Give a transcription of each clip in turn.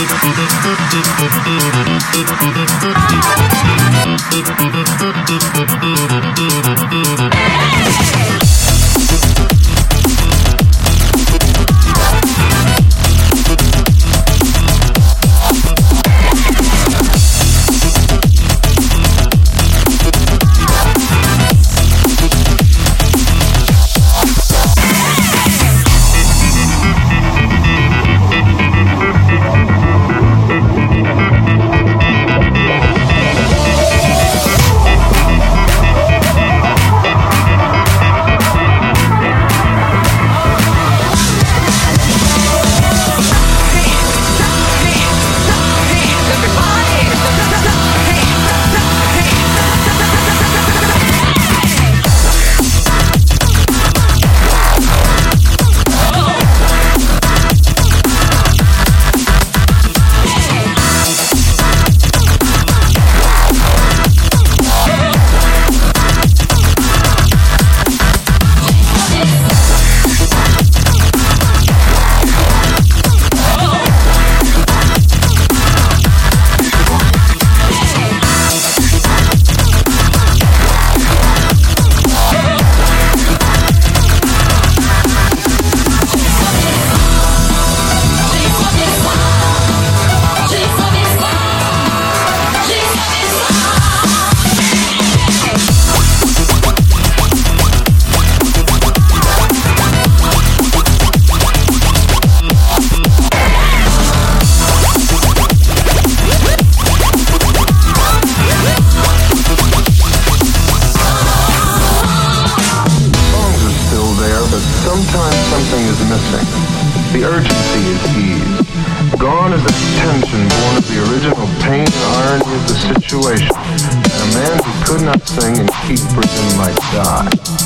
The urgency is eased. Gone is the tension born of the original pain and irony of the situation. And a man who could not sing and keep prison might die.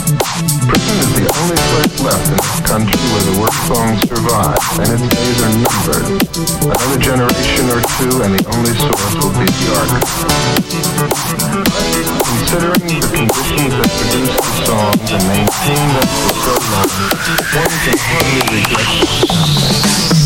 Prison is the only place left in this country where the work song survives, and its days are numbered. Another generation or two, and the only source will be the archive. Considering the conditions that produced the songs and maintained them for so long, one can hardly regret something.